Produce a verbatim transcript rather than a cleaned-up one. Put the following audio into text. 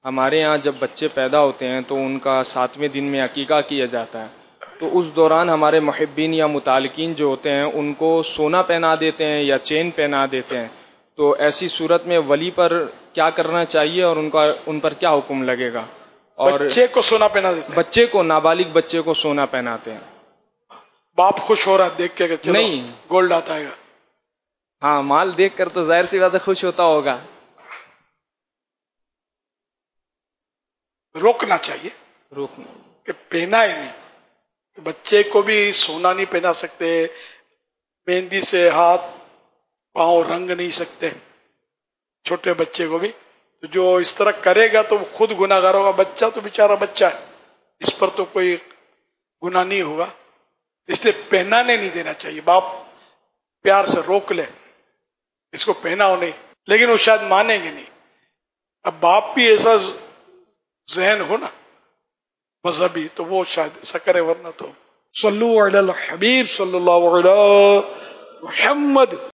ہمارے یہاں جب بچے پیدا ہوتے ہیں تو ان کا ساتویں دن میں عقیقہ کیا جاتا ہے، تو اس دوران ہمارے محبین یا متعلقین جو ہوتے ہیں ان کو سونا پہنا دیتے ہیں یا چین پہنا دیتے ہیں. تو ایسی صورت میں ولی پر کیا کرنا چاہیے اور ان کا ان پر کیا حکم لگے گا؟ اور بچے کو سونا پہنا دیتے ہیں؟ بچے کو، نابالغ بچے کو سونا پہناتے ہیں. باپ خوش ہو رہا ہے دیکھ کے کہ چلو نہیں. گولڈ آتا ہے گا. ہاں، مال دیکھ کر تو ظاہر سی بات ہے خوش ہوتا ہوگا. روکنا چاہیے روکنا. کہ پہنا ہی نہیں. بچے کو بھی سونا نہیں پہنا سکتے، مہندی سے ہاتھ پاؤں رنگ نہیں سکتے چھوٹے بچے کو بھی. تو جو اس طرح کرے گا تو وہ خود گناہ گار ہوگا. بچہ تو بیچارہ بچہ ہے، اس پر تو کوئی گناہ نہیں ہوگا، اس لیے پہنانے نہیں دینا چاہیے. باپ پیار سے روک لے اس کو پہناؤ نہیں، لیکن وہ شاید مانیں گے نہیں. اب باپ بھی ایسا ذہن ہو نا مذہبی تو وہ شاید ایسا کرے، ورنہ تو صلو علی الحبیب صلی اللہ علیہ محمد.